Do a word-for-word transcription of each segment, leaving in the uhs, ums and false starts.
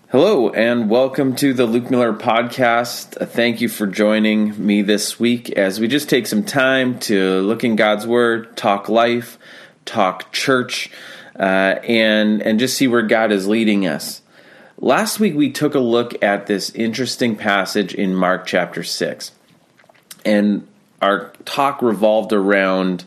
Hello, and welcome to the Luke Miller Podcast. Uh, Thank you for joining me this week as we just take some time to look in God's Word, talk life, talk church, uh, and, and just see where God is leading us. Last week, we took a look at this interesting passage in Mark chapter six, and our talk revolved around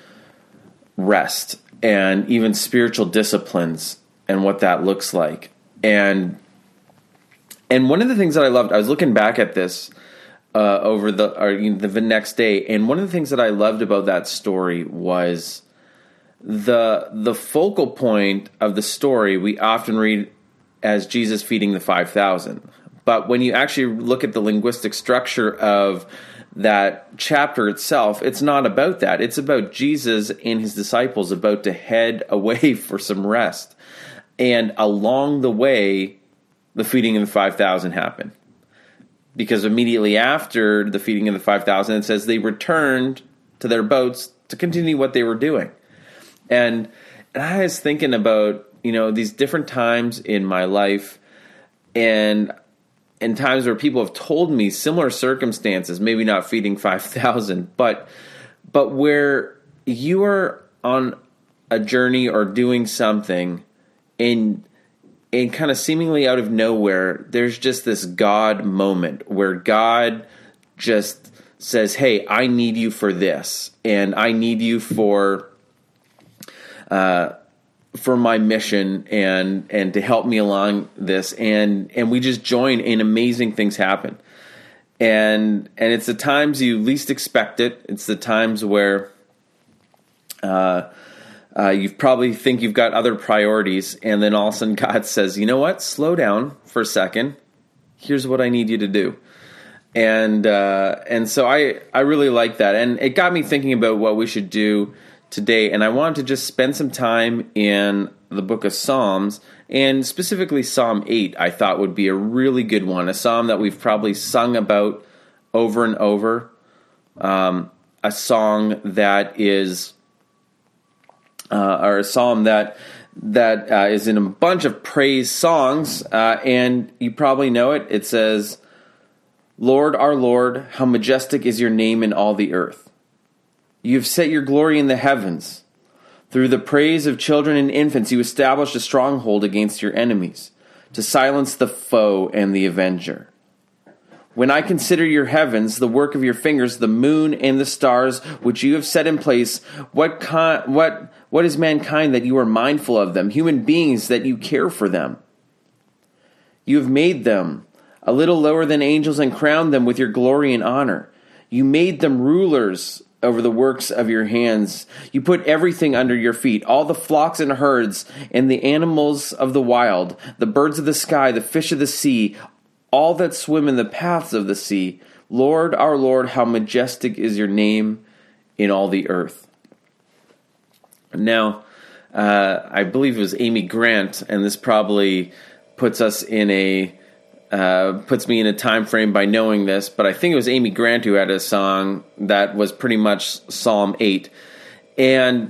rest and even spiritual disciplines and what that looks like. And And one of the things that I loved, I was looking back at this uh, over the, or, you know, the next day, and one of the things that I loved about that story was the the focal point of the story we often read as Jesus feeding the five thousand. But when you actually look at the linguistic structure of that chapter itself, it's not about that. It's about Jesus and his disciples about to head away for some rest. And along the way, the feeding of the five thousand happened. Because immediately after the feeding of the five thousand, it says they returned to their boats to continue what they were doing. And, and I was thinking about, you know, these different times in my life and and times where people have told me similar circumstances, maybe not feeding five thousand, but but where you are on a journey or doing something and And kind of seemingly out of nowhere, there's just this God moment where God just says, hey, I need you for this, and I need you for uh, for my mission and and to help me along this. And and we just join, and amazing things happen. And and it's the times you least expect it. It's the times where uh Uh, you probably think you've got other priorities, and then all of a sudden God says, you know what, slow down for a second. Here's what I need you to do. And uh, and so I, I really like that. And it got me thinking about what we should do today. And I wanted to just spend some time in the book of Psalms, and specifically Psalm eight I thought would be a really good one, a psalm that we've probably sung about over and over, um, a song that is... Uh, or a psalm that that uh, is in a bunch of praise songs, uh, and you probably know it. It says, Lord, our Lord, how majestic is your name in all the earth. You have set your glory in the heavens. Through the praise of children and infants, you established a stronghold against your enemies, to silence the foe and the avenger. When I consider your heavens, the work of your fingers, the moon and the stars, which you have set in place, what con- what what is mankind that you are mindful of them, human beings that you care for them? You have made them a little lower than angels and crowned them with your glory and honor. You made them rulers over the works of your hands. You put everything under your feet, all the flocks and herds and the animals of the wild, the birds of the sky, the fish of the sea, all that swim in the paths of the sea. Lord, our Lord, how majestic is your name in all the earth. Now, uh, I believe it was Amy Grant, and this probably puts us in a uh, puts me in a time frame by knowing this, but I think it was Amy Grant who had a song that was pretty much Psalm eight. And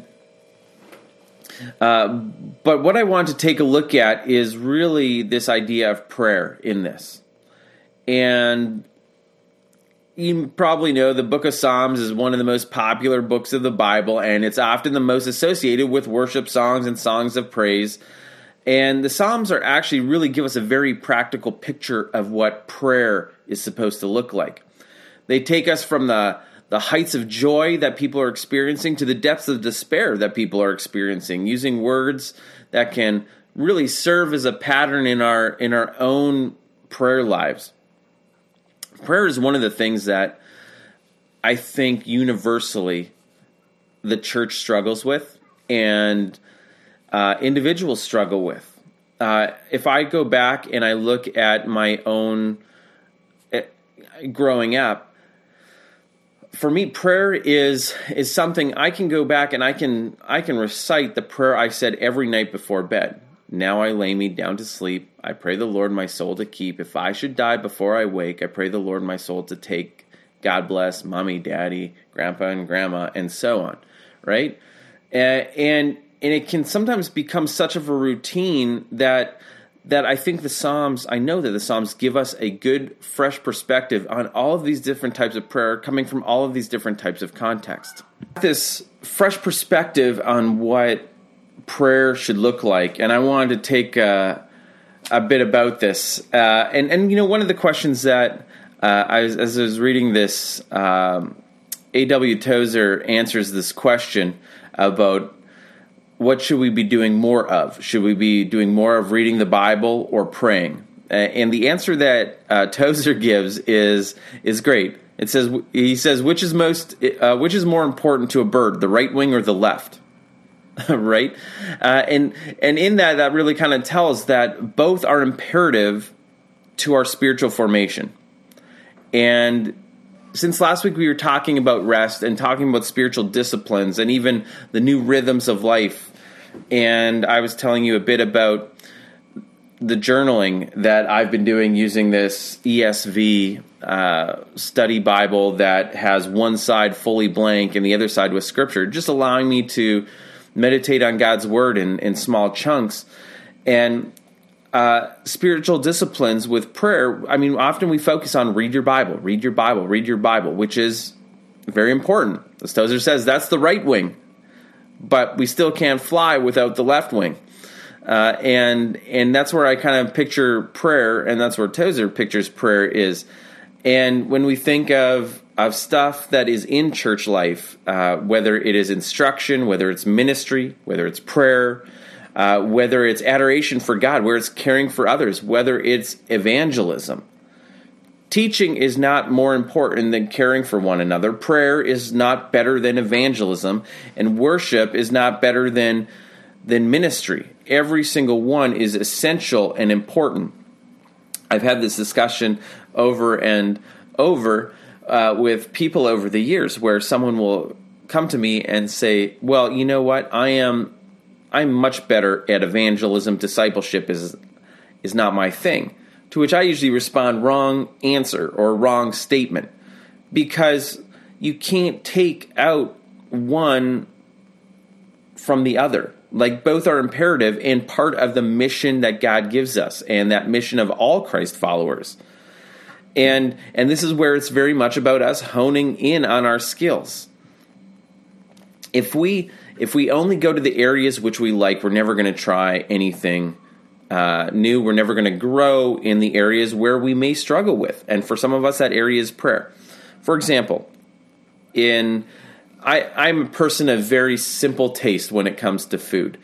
uh, but what I want to take a look at is really this idea of prayer in this. And you probably know the book of Psalms is one of the most popular books of the Bible, and it's often the most associated with worship songs and songs of praise. And the Psalms are actually really give us a very practical picture of what prayer is supposed to look like. They take us from the, the heights of joy that people are experiencing to the depths of despair that people are experiencing, using words that can really serve as a pattern in our in our own prayer lives. Prayer is one of the things that I think universally the church struggles with and uh, individuals struggle with. Uh, if I go back and I look at my own uh, growing up, for me, prayer is is something I can go back and I can I can recite the prayer I said every night before bed. Now I lay me down to sleep. I pray the Lord my soul to keep. If I should die before I wake, I pray the Lord my soul to take. God bless mommy, daddy, grandpa, and grandma, and so on. Right? Uh, and and it can sometimes become such of a routine that that I think the Psalms, I know that the Psalms give us a good, fresh perspective on all of these different types of prayer coming from all of these different types of context. This fresh perspective on what prayer should look like, and I wanted to take uh, a bit about this. Uh, and, and, you know, one of the questions that uh, I was, as I was reading this, um, A W Tozer answers this question about what should we be doing more of? Should we be doing more of reading the Bible or praying? Uh, and the answer that uh, Tozer gives is is great. It says he says which is most uh, which is more important to a bird, the right wing or the left? Right? Uh, and and in that, that really kind of tells that both are imperative to our spiritual formation. And since last week we were talking about rest and talking about spiritual disciplines and even the new rhythms of life, and I was telling you a bit about the journaling that I've been doing using this E S V uh, study Bible that has one side fully blank and the other side with scripture, just allowing me to meditate on God's word in, in small chunks. And Uh, spiritual disciplines with prayer, I mean, often we focus on read your Bible, read your Bible, read your Bible, which is very important. As Tozer says, that's the right wing, but we still can't fly without the left wing. Uh, and and that's where I kind of picture prayer, and that's where Tozer pictures prayer is. And when we think of, of stuff that is in church life, uh, whether it is instruction, whether it's ministry, whether it's prayer, Uh, whether it's adoration for God, where it's caring for others, whether it's evangelism. Teaching is not more important than caring for one another. Prayer is not better than evangelism, and worship is not better than, than ministry. Every single one is essential and important. I've had this discussion over and over uh, with people over the years where someone will come to me and say, well, you know what, I am... I'm much better at evangelism. Discipleship is is not my thing. To which I usually respond, wrong answer or wrong statement. Because you can't take out one from the other. Like, both are imperative and part of the mission that God gives us and that mission of all Christ followers. And and this is where it's very much about us honing in on our skills. If we if we only go to the areas which we like, we're never going to try anything uh, new. We're never going to grow in the areas where we may struggle with. And for some of us, that area is prayer. For example, in I, I'm a person of very simple taste when it comes to food.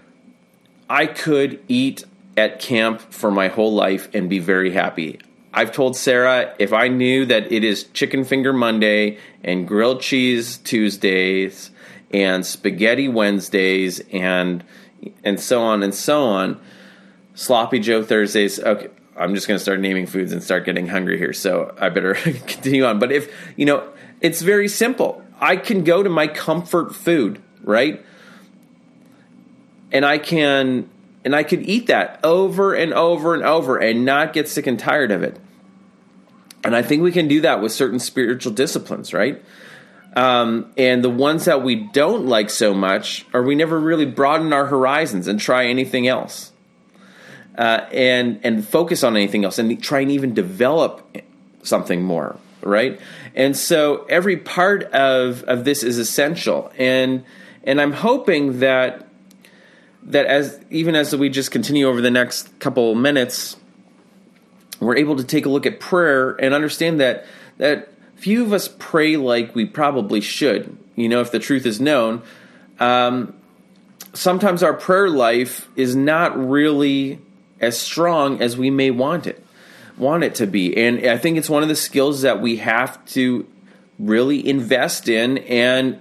I could eat at camp for my whole life and be very happy. I've told Sarah, if I knew that it is Chicken Finger Monday and Grilled Cheese Tuesdays and Spaghetti Wednesdays and and so on and so on, Sloppy Joe Thursdays. Okay, I'm just going to start naming foods and start getting hungry here, so I better continue on. But if, you know, it's very simple. I can go to my comfort food, right? And I can and I could eat that over and over and over and not get sick and tired of it. And I think we can do that with certain spiritual disciplines, right? Um, and the ones that we don't like so much, or we never really broaden our horizons and try anything else, uh, and and focus on anything else, and try and even develop something more, right? And so every part of of this is essential, and and I'm hoping that that as even as we just continue over the next couple minutes, we're able to take a look at prayer and understand that that. Few of us pray like we probably should. You know, if the truth is known, um, sometimes our prayer life is not really as strong as we may want it, want it to be. And I think it's one of the skills that we have to really invest in and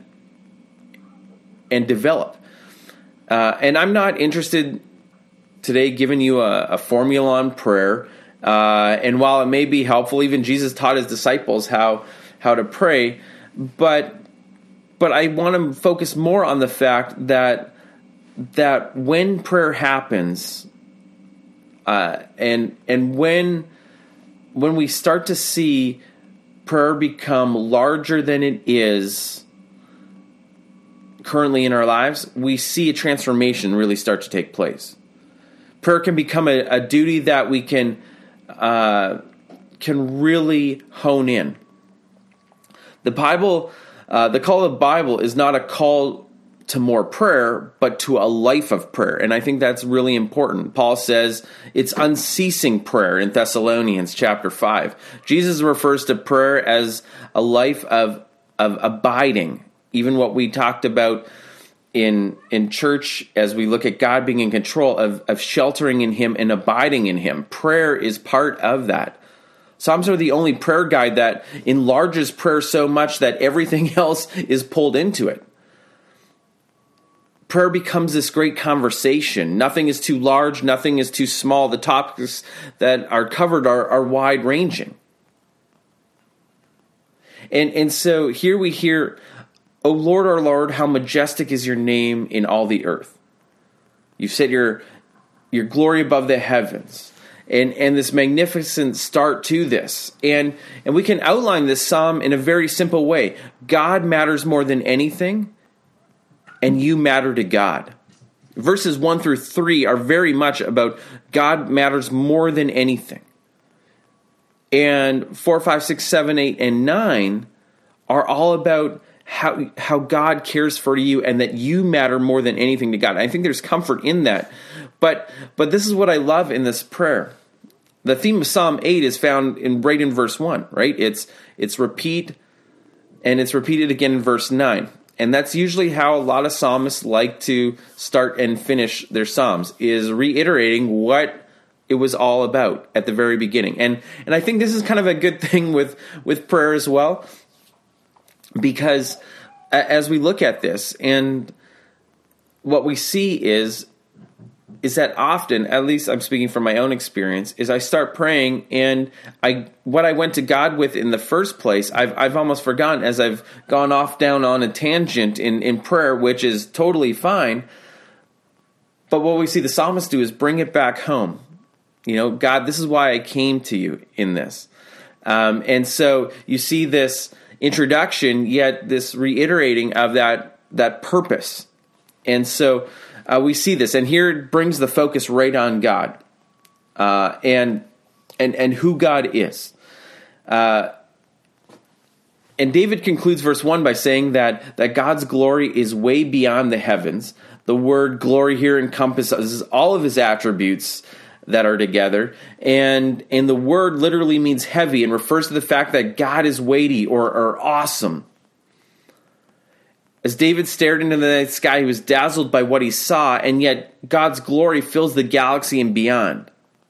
and develop. Uh, and I'm not interested today giving you a, a formula on prayer. Uh, and while it may be helpful, even Jesus taught his disciples how how to pray, but but I want to focus more on the fact that that when prayer happens, uh, and and when when we start to see prayer become larger than it is currently in our lives, we see a transformation really start to take place. Prayer can become a, a duty that we can uh, can really hone in. The Bible, uh, the call of the Bible is not a call to more prayer, but to a life of prayer. And I think that's really important. Paul says it's unceasing prayer in Thessalonians chapter five. Jesus refers to prayer as a life of, of abiding. Even what we talked about in, in church as we look at God being in control of, of sheltering in him and abiding in him. Prayer is part of that. Psalms are the only prayer guide that enlarges prayer so much that everything else is pulled into it. Prayer becomes this great conversation. Nothing is too large, nothing is too small. The topics that are covered are, are wide-ranging. And, and so here we hear, O Lord, our Lord, how majestic is your name in all the earth. You've set your, your glory above the heavens. And, and this magnificent start to this. And, and we can outline this psalm in a very simple way. God matters more than anything, and you matter to God. Verses one through three are very much about God matters more than anything. And four, five, six, seven, eight, and nine are all about how, how God cares for you and that you matter more than anything to God. I think there's comfort in that. But but this is what I love in this prayer. The theme of Psalm eight is found in right in verse one, right? It's it's repeat, and it's repeated again in verse nine. And that's usually how a lot of psalmists like to start and finish their psalms, is reiterating what it was all about at the very beginning. And and I think this is kind of a good thing with, with prayer as well, because as we look at this, and what we see is, is that often, at least I'm speaking from my own experience, is I start praying and I what I went to God with in the first place, I've I've almost forgotten as I've gone off down on a tangent in, in prayer, which is totally fine. But what we see the psalmist do is bring it back home. You know, God, this is why I came to you in this. Um, and so you see this introduction, yet this reiterating of that that purpose. And so Uh, we see this, and here it brings the focus right on God uh, and and and who God is. Uh, and David concludes verse one by saying that that God's glory is way beyond the heavens. The word glory here encompasses all of his attributes that are together, and and the word literally means heavy and refers to the fact that God is weighty or, or awesome. As David stared into the night sky, he was dazzled by what he saw, and yet God's glory fills the galaxy and beyond.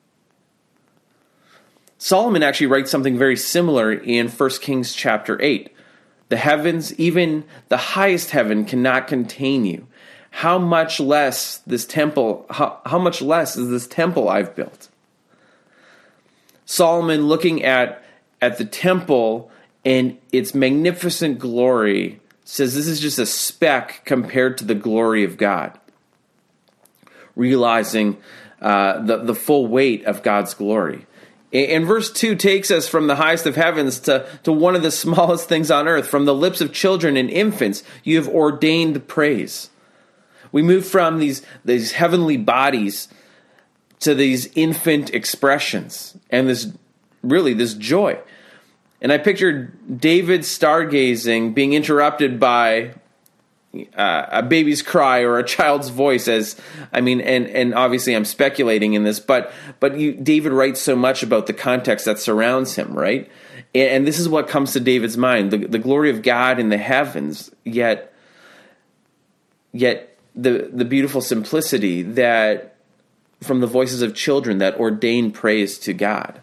Solomon actually writes something very similar in First Kings chapter eight. The heavens, even the highest heaven, cannot contain you. How much less this temple, how, how much less is this temple I've built? Solomon, looking at, at the temple and its magnificent glory, says this is just a speck compared to the glory of God. Realizing uh, the, the full weight of God's glory. And verse two takes us from the highest of heavens to, to one of the smallest things on earth. From the lips of children and infants, you have ordained praise. We move from these, these heavenly bodies to these infant expressions and this really this joy. And I pictured David stargazing being interrupted by uh, a baby's cry or a child's voice. As I mean, and, and obviously I'm speculating in this, but but you, David writes so much about the context that surrounds him, right? And, and this is what comes to David's mind: the, the glory of God in the heavens, yet yet the the beautiful simplicity that from the voices of children that ordain praise to God.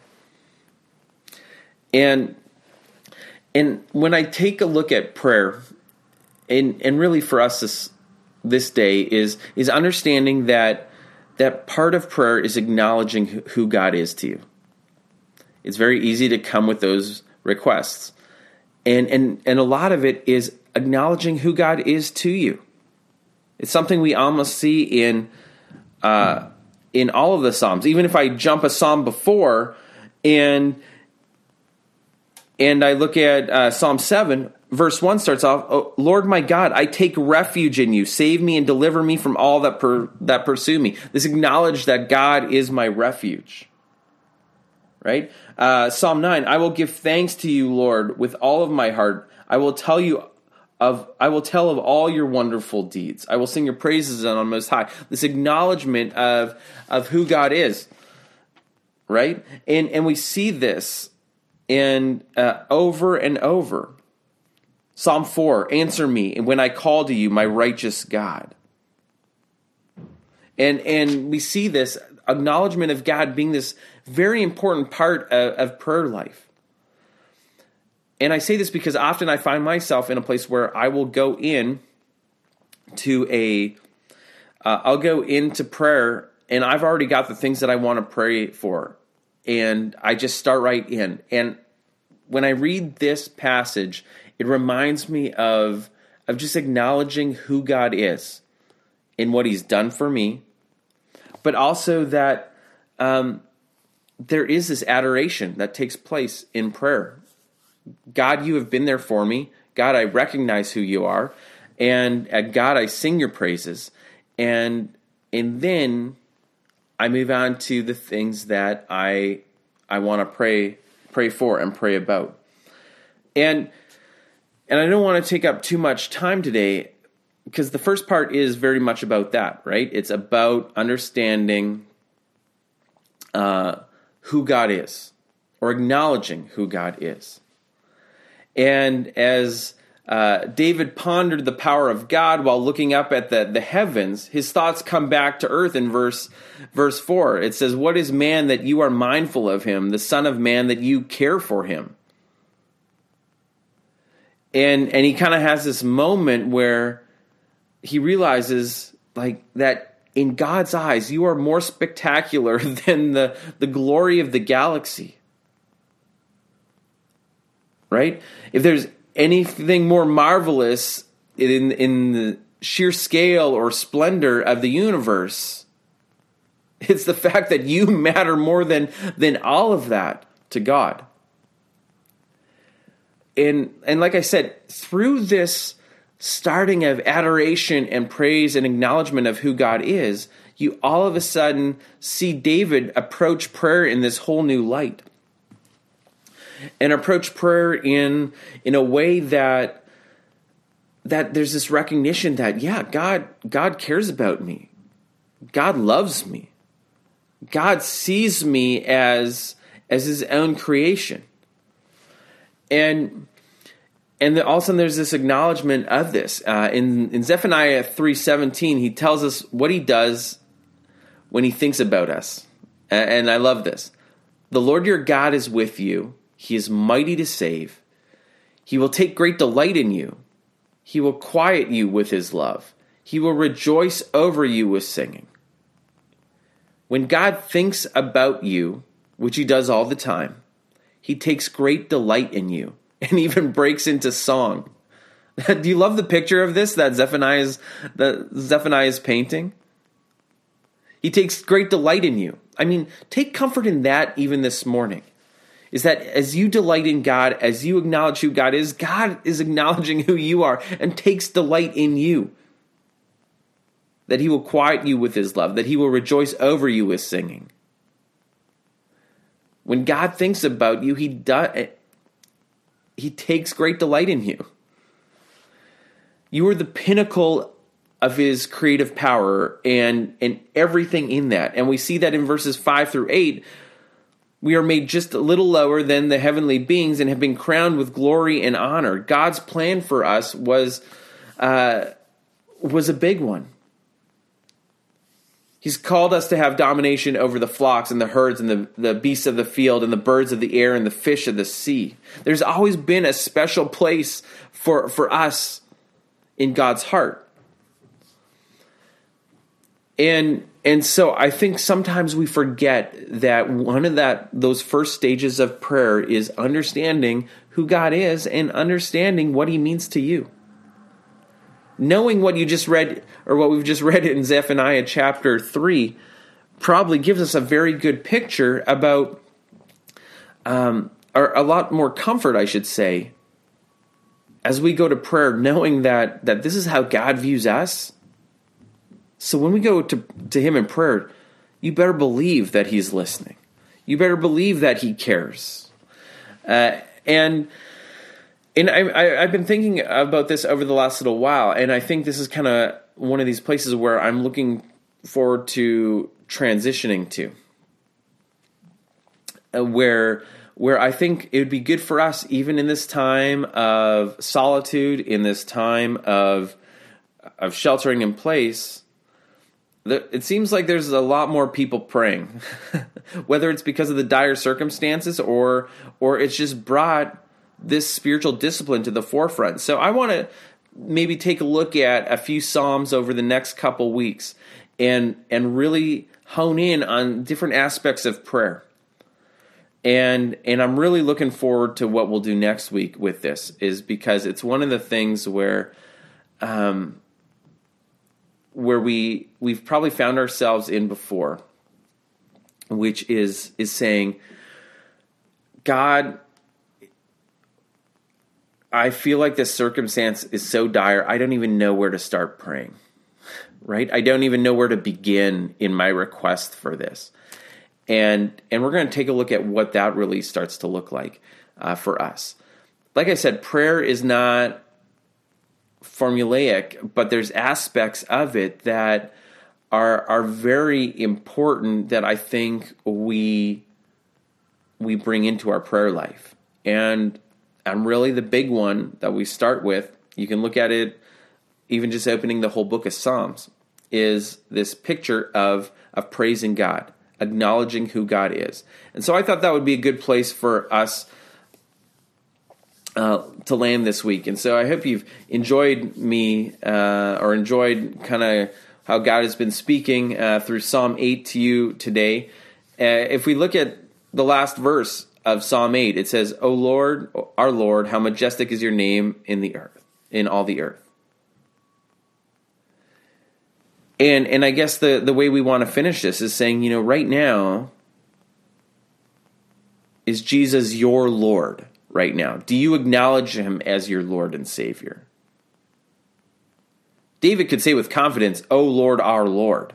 And And when I take a look at prayer, and and really for us this this day is is understanding that that part of prayer is acknowledging who God is to you. It's very easy to come with those requests, and and and a lot of it is acknowledging who God is to you. It's something we almost see in uh, in all of the Psalms. Even if I jump a psalm before and And I look at uh, Psalm seven, verse one starts off, oh, Lord my God, I take refuge in you. Save me and deliver me from all that per, that pursue me. This acknowledge that God is my refuge. Right? Uh, Psalm nine, I will give thanks to you, Lord, with all of my heart. I will tell you of, I will tell of all your wonderful deeds. I will sing your praises on Most High. This acknowledgement of, of who God is. Right? And, and we see this in uh, over and over. Psalm four, answer me when I call to you, my righteous God. And and we see this acknowledgement of God being this very important part of, of prayer life. And I say this because often I find myself in a place where I will go in to a, uh, I'll go into prayer and I've already got the things that I want to pray for. And I just start right in. And when I read this passage, it reminds me of, of just acknowledging who God is and what he's done for me, but also that um, there is this adoration that takes place in prayer. God, you have been there for me. God, I recognize who you are. And uh, God, I sing your praises. And and then I move on to the things that I I want to pray pray for and pray about. And And I don't want to take up too much time today because the first part is very much about that, right? It's about understanding uh, who God is or acknowledging who God is. And as uh, David pondered the power of God while looking up at the, the heavens, his thoughts come back to earth in verse, verse four. It says, what is man that you are mindful of him, the son of man that you care for him? And and he kind of has this moment where he realizes like that in God's eyes, you are more spectacular than the, the glory of the galaxy. Right? If there's anything more marvelous in, in the sheer scale or splendor of the universe, it's the fact that you matter more than, than all of that to God. And and like I said, through this starting of adoration and praise and acknowledgement of who God is, you all of a sudden see David approach prayer in this whole new light. And approach prayer in in a way that that there's this recognition that, yeah, God God cares about me. God loves me. God sees me as as his own creation. And and then all of a sudden there's this acknowledgement of this. Uh, in, in Zephaniah three seventeen, he tells us what he does when he thinks about us. And, and I love this. The Lord your God is with you. He is mighty to save. He will take great delight in you. He will quiet you with his love. He will rejoice over you with singing. When God thinks about you, which he does all the time, he takes great delight in you and even breaks into song. Do you love the picture of this that Zephaniah's that Zephaniah's painting? He takes great delight in you. I mean, take comfort in that even this morning. Is that as you delight in God, as you acknowledge who God is, God is acknowledging who you are and takes delight in you. That he will quiet you with his love, that he will rejoice over you with singing. When God thinks about you, he does, he takes great delight in you. You are the pinnacle of his creative power and, and everything in that. And we see that in verses five through eight. We are made just a little lower than the heavenly beings and have been crowned with glory and honor. God's plan for us was, uh, was a big one. He's called us to have domination over the flocks and the herds and the, the beasts of the field and the birds of the air and the fish of the sea. There's always been a special place for, for us in God's heart. And and so I think sometimes we forget that one of that those first stages of prayer is understanding who God is and understanding what he means to you. Knowing what you just read, or what we've just read in Zephaniah chapter three, probably gives us a very good picture about, um, or a lot more comfort, I should say, as we go to prayer, knowing that that this is how God views us. So when we go to, to him in prayer, you better believe that he's listening. You better believe that he cares. Uh, and and I, I, I've been thinking about this over the last little while, and I think this is kind of one of these places where I'm looking forward to transitioning to, uh, where where I think it would be good for us, even in this time of solitude, in this time of of sheltering in place. It seems like there's a lot more people praying, whether it's because of the dire circumstances or or it's just brought this spiritual discipline to the forefront. So I want to maybe take a look at a few Psalms over the next couple weeks and and really hone in on different aspects of prayer. And and I'm really looking forward to what we'll do next week with this, is because it's one of the things where um, where we we've probably found ourselves in before, which is is saying, God, I feel like this circumstance is so dire, I don't even know where to start praying, right? I don't even know where to begin in my request for this. And and we're going to take a look at what that really starts to look like uh, for us. Like I said, prayer is not formulaic, but there's aspects of it that are are very important that I think we we bring into our prayer life. And and really the big one that we start with, you can look at it even just opening the whole book of Psalms, is this picture of of praising God, acknowledging who God is. And so I thought that would be a good place for us uh, to land this week. And so I hope you've enjoyed me uh, or enjoyed kind of how God has been speaking uh, through Psalm eight to you today. Uh, if we look at the last verse of Psalm eight, it says, "O Lord, our Lord, how majestic is your name in the earth, in all the earth." And and I guess the, the way we want to finish this is saying, you know, right now, is Jesus your Lord right now? Do you acknowledge him as your Lord and Savior? David could say with confidence, "O Lord, our Lord."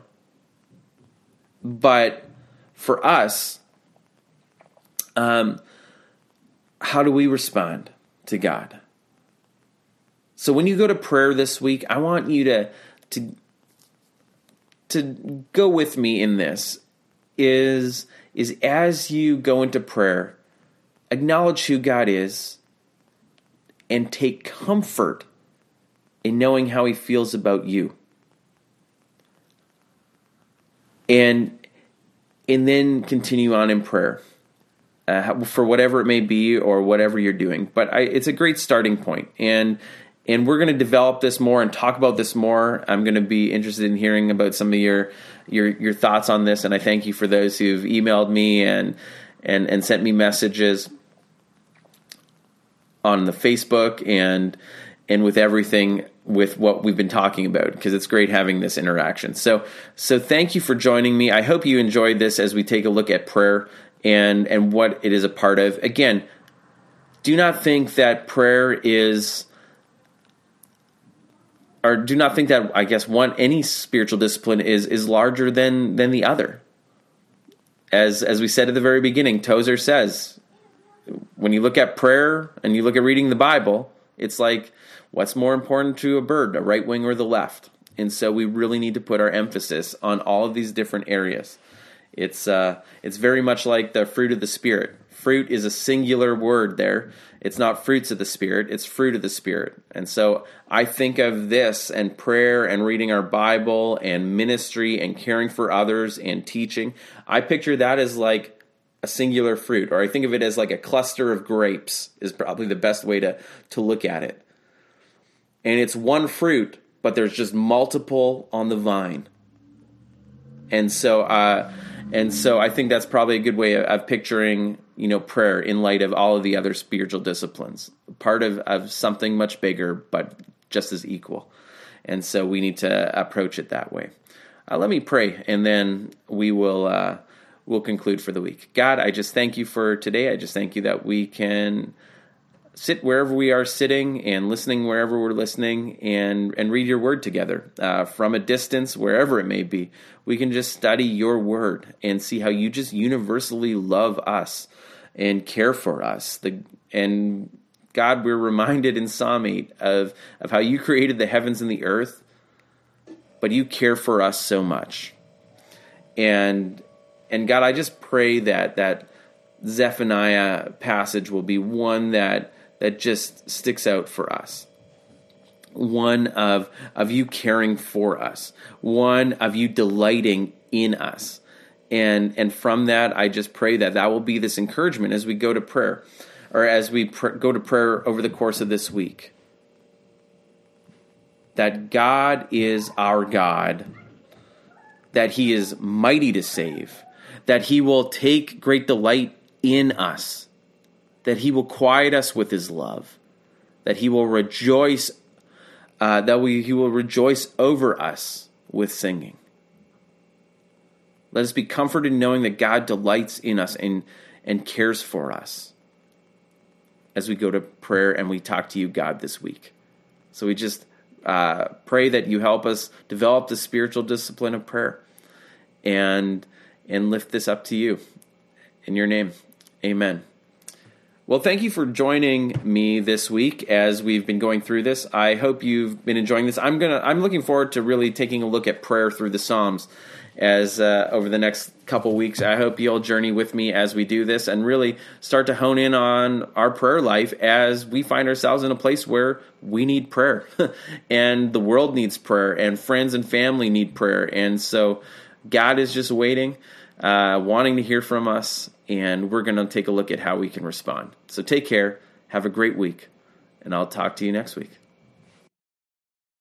But for us, um, how do we respond to God? So when you go to prayer this week, I want you to to to go with me in this, is, is as you go into prayer, acknowledge who God is and take comfort in knowing how he feels about you. And, and then continue on in prayer uh, for whatever it may be or whatever you're doing. But I, it's a great starting point. And And we're going to develop this more and talk about this more. I'm going to be interested in hearing about some of your your your thoughts on this, and I thank you for those who've emailed me and and and sent me messages on the Facebook and and with everything with what we've been talking about, because it's great having this interaction. So so thank you for joining me. I hope you enjoyed this as we take a look at prayer and and what it is a part of. Again, do not think that prayer is Or do not think that, I guess, one any spiritual discipline is is larger than than the other. As as we said at the very beginning, Tozer says, when you look at prayer and you look at reading the Bible, it's like, what's more important to a bird, a right wing or the left? And so we really need to put our emphasis on all of these different areas. It's uh, it's very much like the fruit of the Spirit. Fruit is a singular word there. It's not fruits of the Spirit, it's fruit of the Spirit. And so I think of this and prayer and reading our Bible and ministry and caring for others and teaching. I picture that as like a singular fruit, or I think of it as like a cluster of grapes is probably the best way to, to look at it. And it's one fruit, but there's just multiple on the vine. And so uh, and so I think that's probably a good way of, of picturing, you know, prayer in light of all of the other spiritual disciplines, part of, of something much bigger, but just as equal. And so we need to approach it that way. Uh, let me pray, and then we will uh, we'll conclude for the week. God, I just thank you for today. I just thank you that we can sit wherever we are sitting and listening wherever we're listening, and, and read your word together uh, from a distance, wherever it may be. We can just study your word and see how you just universally love us and care for us. The, and God, we're reminded in Psalm eight of, of how you created the heavens and the earth, but you care for us so much. And and God, I just pray that that Zephaniah passage will be one that that just sticks out for us. One of, of you caring for us. One of you delighting in us. And and from that, I just pray that that will be this encouragement as we go to prayer, or as we pr- go to prayer over the course of this week. That God is our God, that he is mighty to save, that he will take great delight in us, that he will quiet us with his love, that he will rejoice, uh, that we he will rejoice over us with singing. Let us be comforted in knowing that God delights in us and, and cares for us as we go to prayer and we talk to you, God, this week. So we just uh, pray that you help us develop the spiritual discipline of prayer and and lift this up to you. In your name, amen. Well, thank you for joining me this week as we've been going through this. I hope you've been enjoying this. I'm gonna. I'm looking forward to really taking a look at prayer through the Psalms as uh, over the next couple weeks. I hope you'll journey with me as we do this and really start to hone in on our prayer life as we find ourselves in a place where we need prayer and the world needs prayer and friends and family need prayer. And so God is just waiting, uh, wanting to hear from us, and we're going to take a look at how we can respond. So take care, have a great week, and I'll talk to you next week.